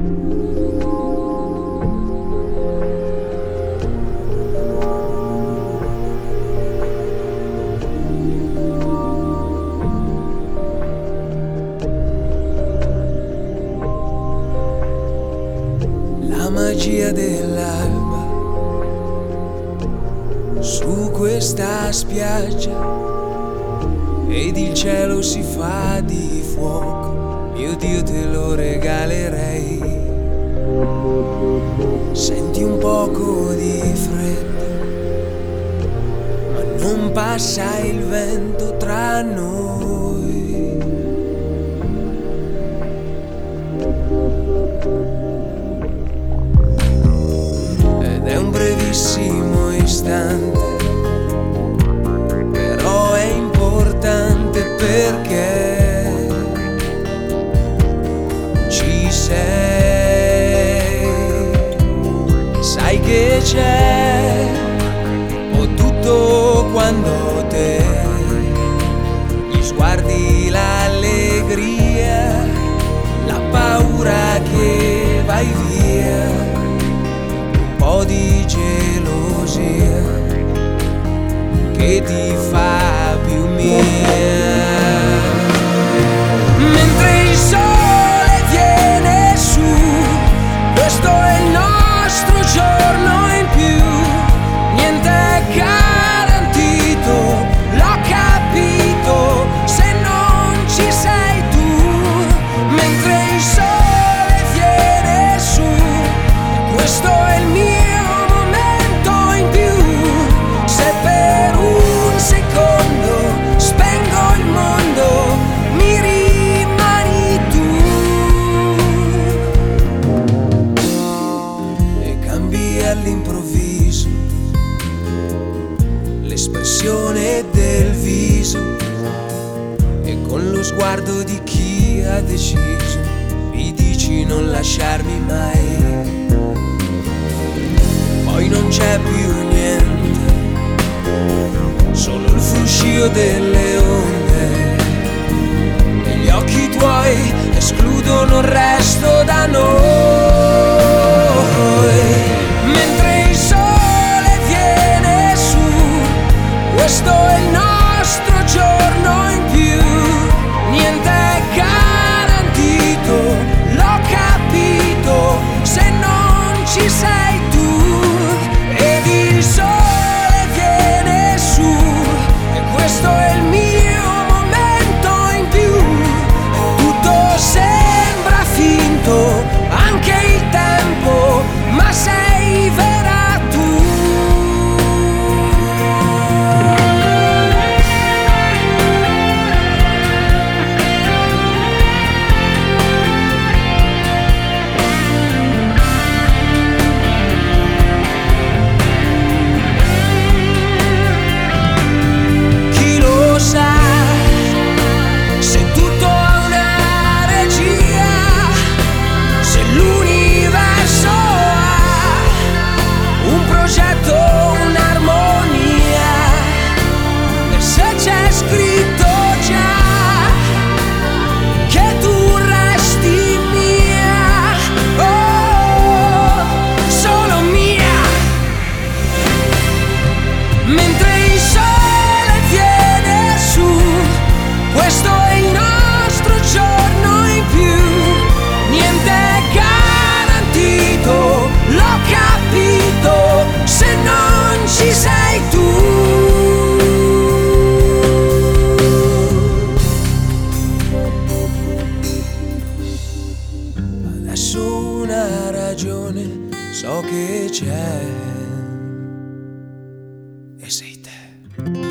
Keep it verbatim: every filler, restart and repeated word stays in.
La magia dell'alba su questa spiaggia ed il cielo si fa di fuoco, mio Dio te lo regalerei. Senti un poco di freddo, ma non passa il vento tra noi. Ed è un brevissimo istante, però è importante perché ci sei. Sai che c'è ho tutto quando te, gli sguardi, l'allegria, la paura che vai via, un po' di gelosia che ti fa più mia. Mentre il sole viene su, questo è il nostro giorno in più, niente è garantito, l'ho capito, se non ci sei tu. Mentre il sole viene su, questo è il mio momento in più, se per un secondo spengo il mondo, mi rimani tu. E cambi all'improvviso l'espressione del viso, e con lo sguardo di chi ha deciso mi dici non lasciarmi mai. Poi non c'è più niente, solo il fruscio delle onde, e gli occhi tuoi escludono il resto da noi. Mentre il sole viene su, questo è il nostro giorno in più, niente è garantito, l'ho capito, se non ci sei tu. Ed il sole viene su, e questo è il mio momento in più, tutto sembra finto, anche il tempo, ma sei vera tu. Chi lo sa se tutto ha una regia, se l'universo ha un progetto, un'armonia, e se c'è scritto già che tu resti mia, oh, solo mia. Mentre il sole viene su, questo è il nostro giorno in più, niente è garantito, l'ho capito, se non ci sei tu. Adesso una ragione so che c'è, e sei te.